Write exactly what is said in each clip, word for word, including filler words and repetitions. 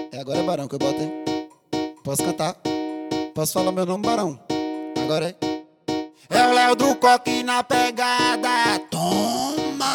É agora é Barão que eu boto, hein? Posso cantar? Posso falar meu nome, Barão? Agora é. É o Léo do Coque na pegada. Toma!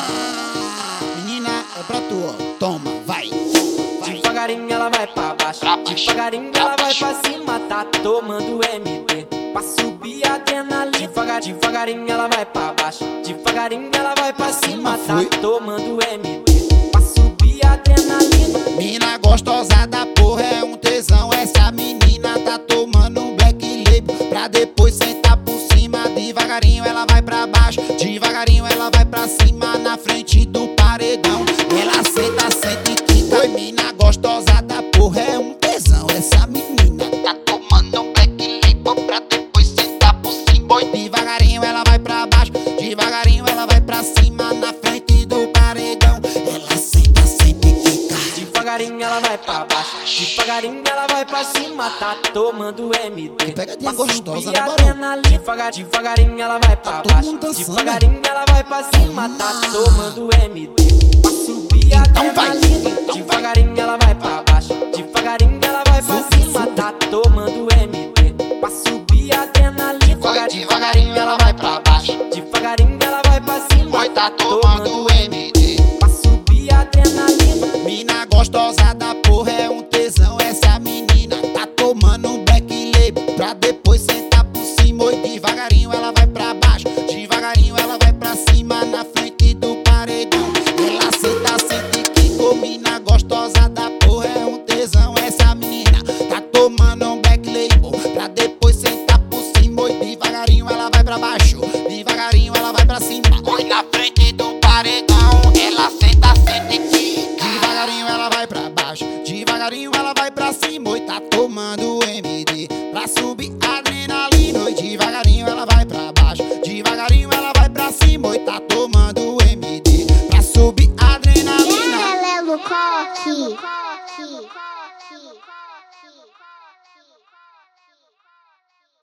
Menina, é pra tu, ó. Toma, vai. vai. Devagarinho ela vai pra baixo, Pra baixo. devagarinho Pra ela vai baixo. pra cima. Tá tomando M D pra subir a adrenalina. Devagar, devagarinho ela vai pra baixo, devagarinho ela vai pra cima. Tá Foi. tomando M D pra subir a adrenalina. Mina gostosa da porra, é um tesão. Essa menina tá tomando um black label pra depois sentar por cima. Devagarinho ela vai pra baixo, devagarinho ela vai pra cima. Na frente do paredão ela senta, senta e quica. Oi, mina gostosa da porra, é um tesão. Essa menina tá tomando um black label pra depois sentar por cima. Oi, devagarinho ela vai pra baixo, devagarinho ela vai pra cima. Na frente do paredão ela senta, senta e quica. Devagarinho ela vai pra baixo, devagarinho ela vai pra cima. Tá tomando M D Pegadinha pra gostosa, subir né, a Barão? adrenalina. Devagar, devagarinho ela vai pra todo baixo, mundo dançando, devagarinho ela vai pra cima. Tá tomando M D pra subir a Então vai, adrenalina. então vai. Devagarinho ela vai pra baixo, devagarinho ela vai pra Sube, cima. sube. Tá tomando M D pra subir a adrenalina. Devagar, devagarinho ela vai pra baixo, devagarinho ela vai pra cima. Oi, tá tomando M D pra subir a adrenalina. Mina gostosa da porra, é um tesão. Essa menina tá tomando um black label pra depois sentar por cima. Oi, devagarinho ela vai pra baixo, devagarinho ela vai pra cima. Na frente do paredão ela senta, senta e quica. Mina gostosa da porra, é um tesão. Essa menina tá tomando um black label pra depois sentar por cima. Oi, devagarinho ela vai pra baixo, devagarinho ela vai pra cima. Oi, na frente do paredão ela senta, senta e quica. Devagarinho ela vai pra baixo, devagarinho ela vai pra cima. Oi, tá tomando M D pra subir a adrenalina. Oi, devagarinho ela vai pra baixo, devagarinho ela vai pra cima. Oi, tá tomando